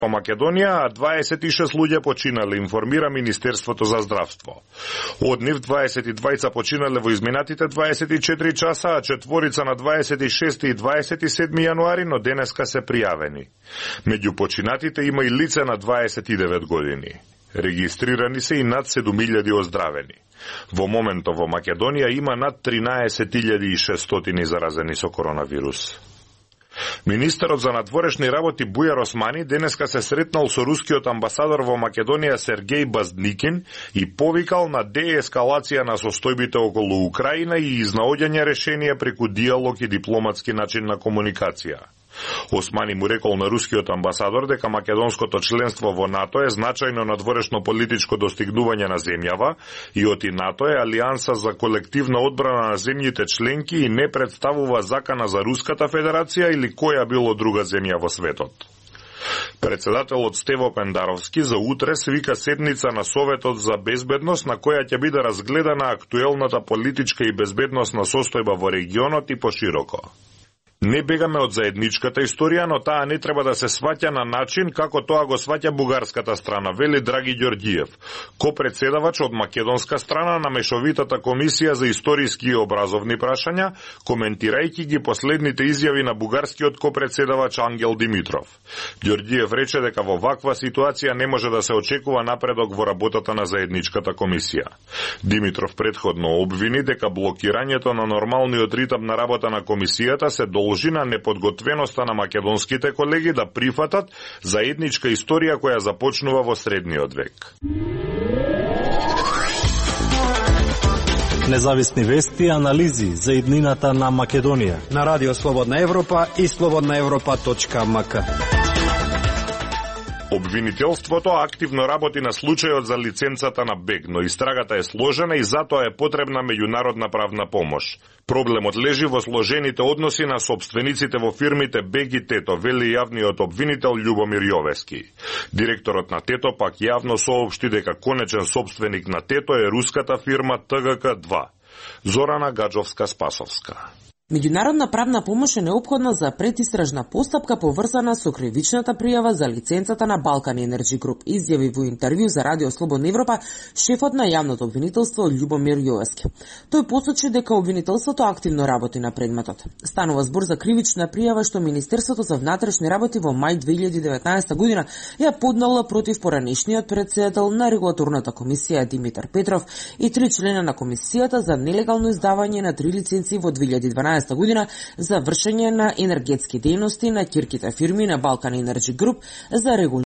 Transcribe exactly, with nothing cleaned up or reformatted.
по Македонија, а дваесет и шест луѓе починале, информира Министерството за здравство. Од нив дваесет и двајца починале во изминатите дваесет и четири часа, а четворица на дваесет и шести и дваесет и седми јануари, но денеска се пријавени. Меѓу починатите има и лице на дваесет и девет години. Регистрирани се и над седум илјади оздравени. Во моментов во Македонија има над тринаесет илјади и шестстотини заразени со коронавирус. Министерот за надворешни работи Бујар Османи денеска се сретнал со рускиот амбасадор во Македонија Сергеј Баздникин и повикал на деескалација на состојбите околу Украина и изнаоѓање решенија преку диалог и дипломатски начин на комуникација. Османи му рекол на рускиот амбасадор дека македонското членство во НАТО е значајно надворешно политичко достигнување на земјава и оти НАТО е алијанса за колективна одбрана на земјите членки и не представува закана за Руската Федерација или која било друга земја во светот. Председателот Стево Пендаровски за утре свика седница на Советот за безбедност на која ќе биде разгледана актуелната политичка и безбедносна состојба во регионот и пошироко. Не бегаме од заедничката историја, но таа не треба да се сваќа на начин како тоа го сваќа бугарската страна, вели Драги Ѓорѓиев, ко-председавач од македонска страна на Мешовитата комисија за историски и образовни прашања, коментирајќи ги последните изјави на бугарскиот ко-председавач Ангел Димитров. Ѓорѓиев рече дека во ваква ситуација не може да се очекува напредок во работата на заедничката комисија. Димитров претходно обвини дека блокирањето на нормалниот ритм на работа на комисијата се должи на неподготвеноста на македонските колеги да прифатат заедничка историја која започнува во средниот век. Независни вести и анализи за иднината на Македонија на Радио Слободна Европа и слободна европа точка ем ка. Обвинителството активно работи на случајот за лиценцата на БЕГ, но истрагата е сложена и затоа е потребна меѓународна правна помош. Проблемот лежи во сложените односи на собствениците во фирмите БЕГ и ТЕТО, вели јавниот обвинител Љубомир Јовески. Директорот на ТЕТО пак јавно соопшти дека конечен собственик на ТЕТО е руската фирма Т Г К два. Зорана Гаджовска-Спасовска. Меѓународна правна помош е неопходна за предистражна постапка поврзана со кривичната пријава за лиценцата на Балкан Енерджи Груп, изјави во интервју за Радио Слободна Европа шефот на јавното обвинителство Љубомир Јовески. Тој посочи дека обвинителството активно работи на предметот. Станува збор за кривична пријава што Министерството за внатрешни работи во мај две илјади и деветнаесета година ја поднела против поранешниот председател на регулаторната комисија Димитар Петров и три члена на комисијата за нелегално издавање на три лиценци во две илјади и дванаесета година за вршење на енергетски дејности на ќирките фирми на Балкан Енерджи Груп за регулирање